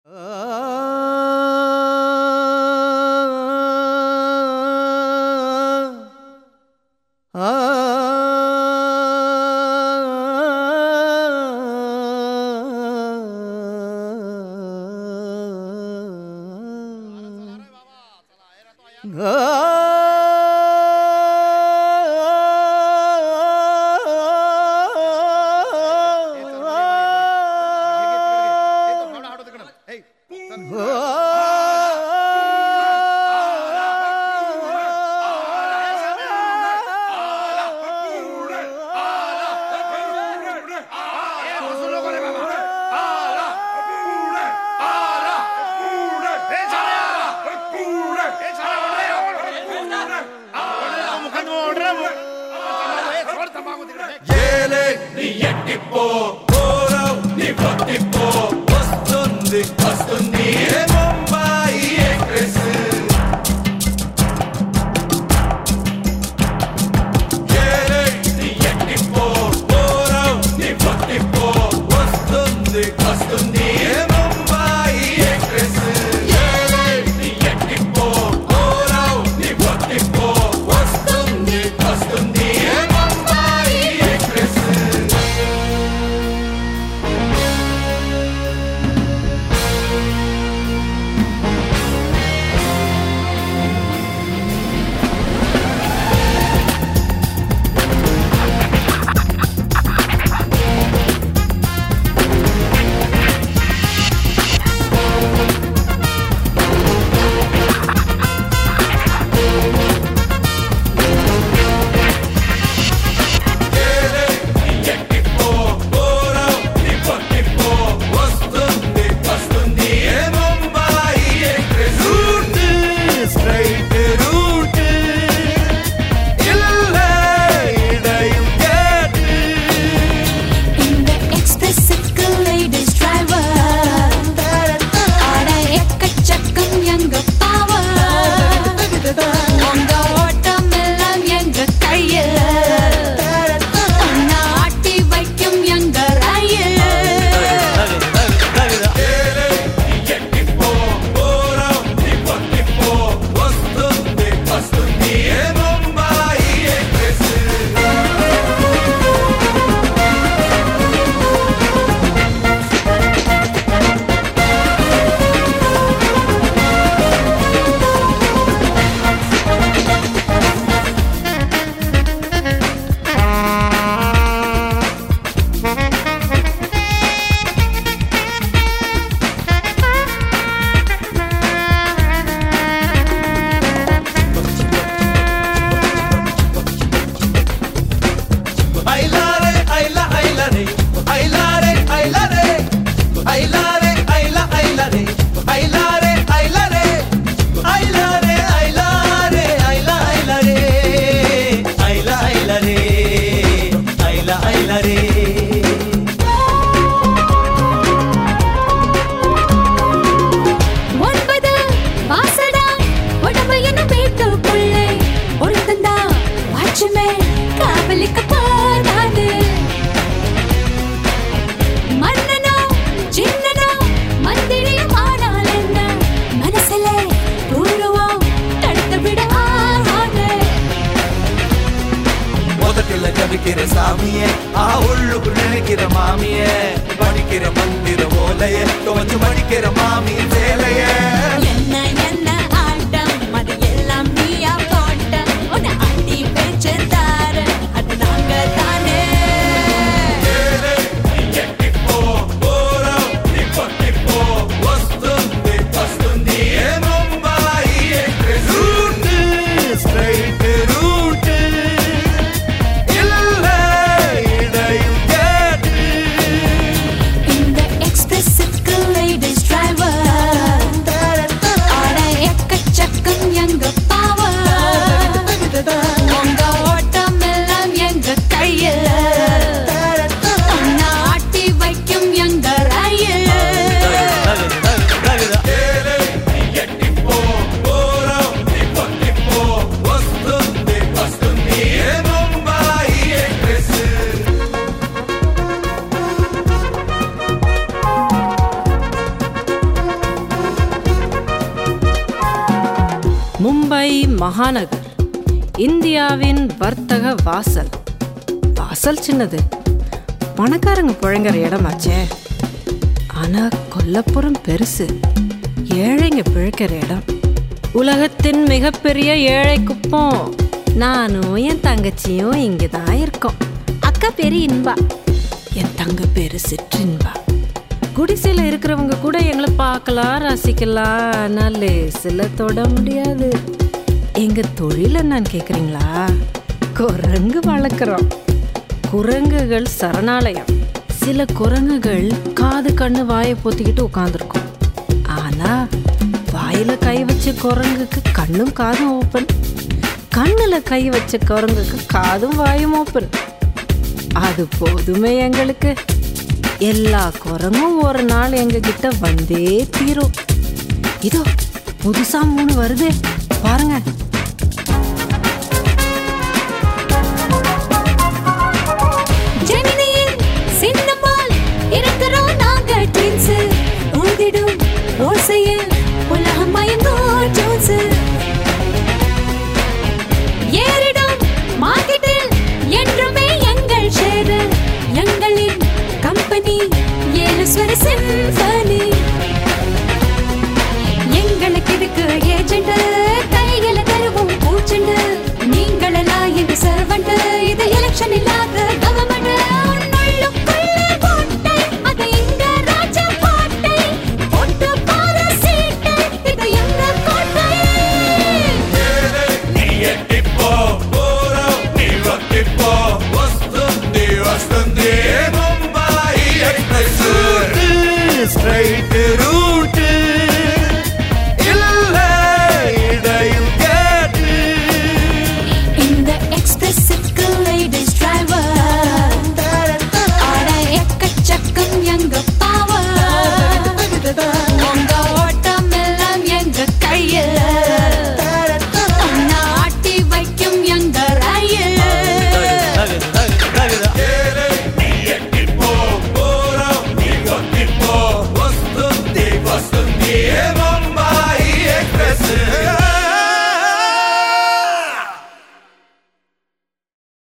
Express ladies driver Mumbai Mahanagar இந்தியாவின் வர்த்தக வாசல். வாசல் சின்னது, பணக்காரங்க புழங்குற இடமாச்சே. ஆனா கொல்லப்புறம் பெருசு, ஏழைங்க பிழைக்கிற இடம். உலகத்தின் மிகப்பெரிய ஏழை குப்பம். நானும் என் தங்கச்சியும் இங்கதான் இருக்கோம். அக்கா பேரு இன்பா, என் தங்க பேரு சிற்றின்பா. குடிசையில இருக்கிறவங்க கூட எங்களை பார்க்கலாம், ரசிக்கலாம். ஆனால் லேசில் தொட முடியாது. எங்க தொழில் என்னன்னு கேக்குறீங்களா? குரங்கு வளர்க்குறோம். குரங்குகள் சரணாலயம். சில குரங்குகள் காது கண்ணு வாயை பொத்திக்கிட்டு உட்காந்துருக்கும். ஆனா வாயில கை வச்ச குரங்குக்கு கண்ணும் காதும் ஓப்பன், கண்ணுல கை வச்ச குரங்குக்கு காதும் வாயும் ஓப்பன். அது போதுமே எங்களுக்கு. எல்லா குரங்கும் ஒரு நாள் எங்க கிட்ட வந்தே தீரும். இதோ புதுசா 3 வருது பாருங்க. எங்களுக்கு இருக்கு ஏஜெண்ட், கையில தருவோம் பூச்செண்டு. நீங்களெல்லாம் எங்க சர்வெண்ட், இது எலெக்ஷன் இல்லாத கவர்மெண்ட். அது எங்க ராஜ பாட்டை, போட்டு பாரு சீட்டை, இது எங்க கோட்டை. நீ எட்டிப்போ போறோம், நீ வட்டிப்போ வஸ்துந்தி வஸ்துந்தி. Mumbai express straight root.